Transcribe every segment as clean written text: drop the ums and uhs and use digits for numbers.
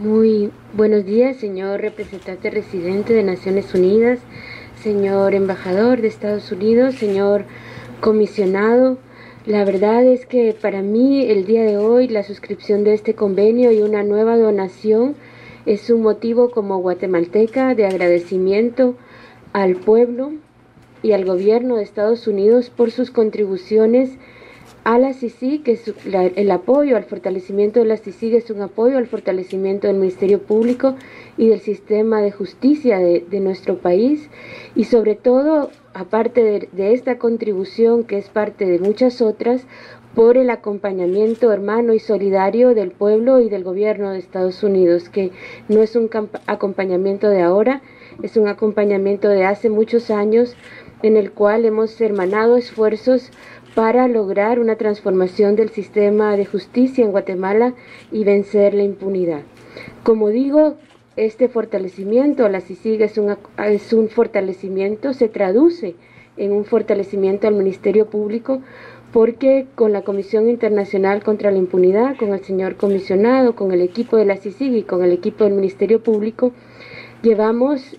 Muy buenos días, señor representante residente de Naciones Unidas, señor embajador de Estados Unidos, señor comisionado. La verdad es que para mí el día de hoy la suscripción de este convenio y una nueva donación es un motivo como guatemalteca de agradecimiento al pueblo y al gobierno de Estados Unidos por sus contribuciones a la CICIG, que es el apoyo al fortalecimiento de la CICIG, es un apoyo al fortalecimiento del Ministerio Público y del sistema de justicia de nuestro país, y sobre todo, aparte de esta contribución que es parte de muchas otras, por el acompañamiento hermano y solidario del pueblo y del gobierno de Estados Unidos, que no es un acompañamiento de ahora, es un acompañamiento de hace muchos años, en el cual hemos hermanado esfuerzos para lograr una transformación del sistema de justicia en Guatemala y vencer la impunidad. Como digo, este fortalecimiento a la CICIG es un fortalecimiento, se traduce en un fortalecimiento al Ministerio Público, porque con la Comisión Internacional contra la Impunidad, con el señor comisionado, con el equipo de la CICIG y con el equipo del Ministerio Público, llevamos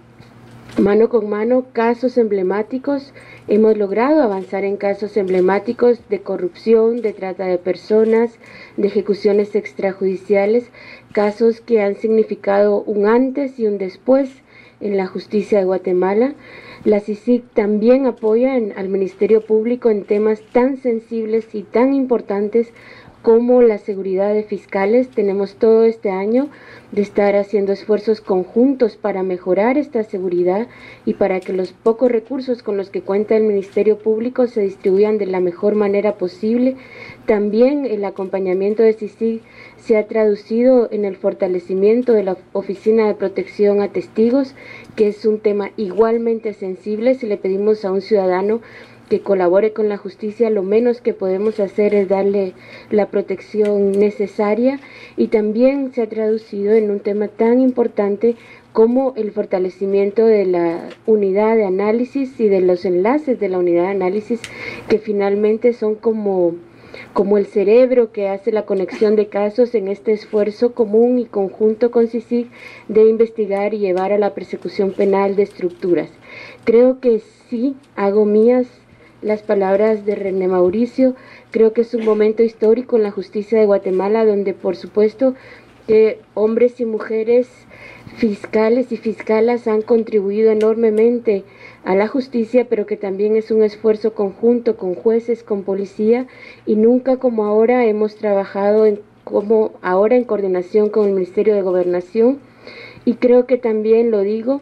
mano con mano casos emblemáticos. Hemos logrado avanzar en casos emblemáticos de corrupción, de trata de personas, de ejecuciones extrajudiciales, casos que han significado un antes y un después en la justicia de Guatemala. La CICIG también apoya al Ministerio Público en temas tan sensibles y tan importantes como la seguridad de fiscales. Tenemos todo este año de estar haciendo esfuerzos conjuntos para mejorar esta seguridad y para que los pocos recursos con los que cuenta el Ministerio Público se distribuyan de la mejor manera posible. También el acompañamiento de CICIG se ha traducido en el fortalecimiento de la Oficina de Protección a Testigos, que es un tema igualmente sensible. Si le pedimos a un ciudadano que colabore con la justicia, lo menos que podemos hacer es darle la protección necesaria, y también se ha traducido en un tema tan importante como el fortalecimiento de la unidad de análisis y de los enlaces de la unidad de análisis, que finalmente son como el cerebro que hace la conexión de casos en este esfuerzo común y conjunto con CICIG de investigar y llevar a la persecución penal de estructuras. Creo que sí, hago mías las palabras de René Mauricio. Creo que es un momento histórico en la justicia de Guatemala, donde por supuesto hombres y mujeres, fiscales y fiscalas han contribuido enormemente a la justicia, pero que también es un esfuerzo conjunto con jueces, con policía, y nunca como ahora hemos trabajado en coordinación con el Ministerio de Gobernación. Y creo que también lo digo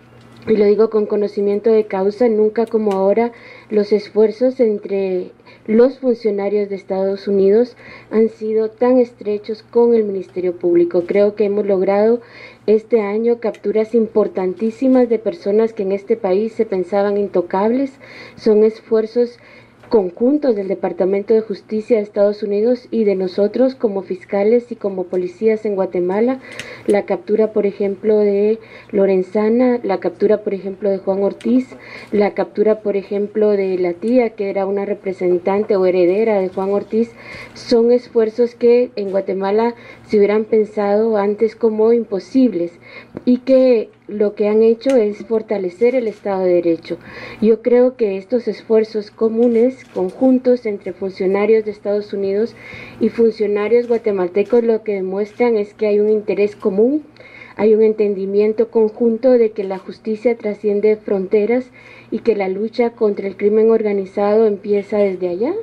con conocimiento de causa, nunca como ahora los esfuerzos entre los funcionarios de Estados Unidos han sido tan estrechos con el Ministerio Público. Creo que hemos logrado este año capturas importantísimas de personas que en este país se pensaban intocables. Son esfuerzos conjuntos del Departamento de Justicia de Estados Unidos y de nosotros como fiscales y como policías en Guatemala. La captura, por ejemplo, de Lorenzana, la captura, por ejemplo, de Juan Ortiz, la captura, por ejemplo, de la tía, que era una representante o heredera de Juan Ortiz, son esfuerzos que en Guatemala se hubieran pensado antes como imposibles, y que lo que han hecho es fortalecer el Estado de Derecho. Yo creo que estos esfuerzos comunes, conjuntos entre funcionarios de Estados Unidos y funcionarios guatemaltecos, lo que demuestran es que hay un interés común, hay un entendimiento conjunto de que la justicia trasciende fronteras y que la lucha contra el crimen organizado empieza desde allá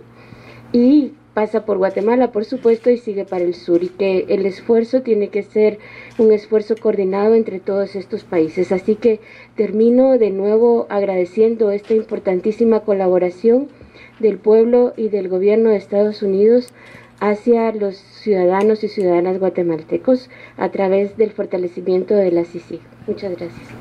y pasa por Guatemala, por supuesto, y sigue para el sur, y que el esfuerzo tiene que ser un esfuerzo coordinado entre todos estos países. Así que termino de nuevo agradeciendo esta importantísima colaboración del pueblo y del gobierno de Estados Unidos hacia los ciudadanos y ciudadanas guatemaltecos a través del fortalecimiento de la CICIG. Muchas gracias.